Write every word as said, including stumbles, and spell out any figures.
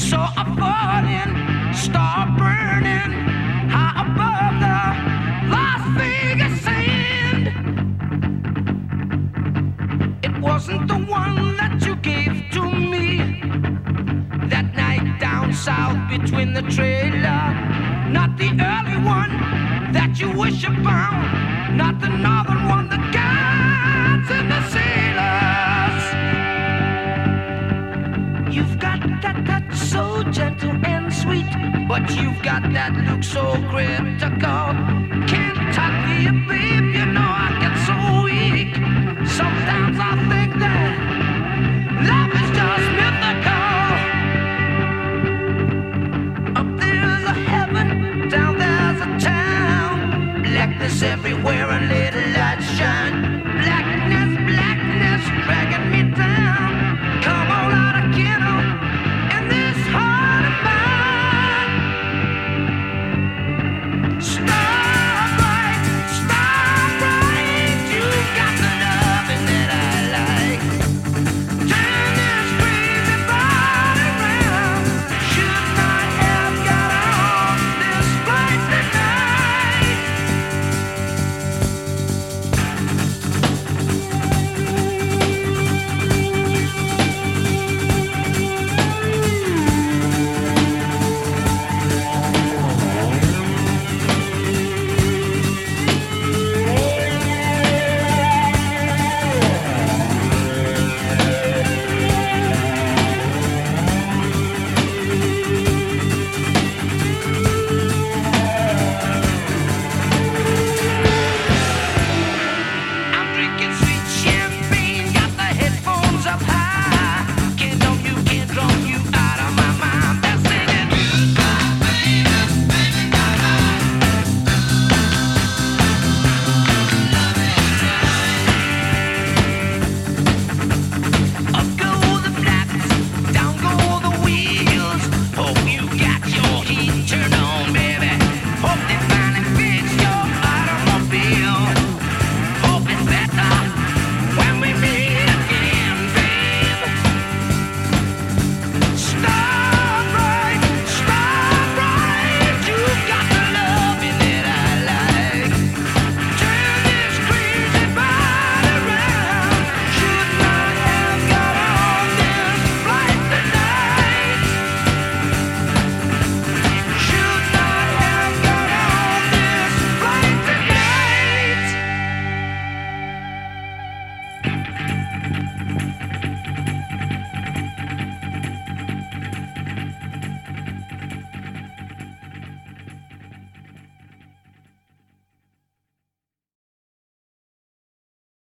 So I fall in, start burning high above the Las Vegas sand. It wasn't the one that you gave to me that night down south between the trailer. Not the early one that you wish upon, not the northern one, the guides and the sailors. You've got that touch so gentle and sweet, but you've got that look so critical. Can't talk to you, babe, you know I get so weak. Sometimes I think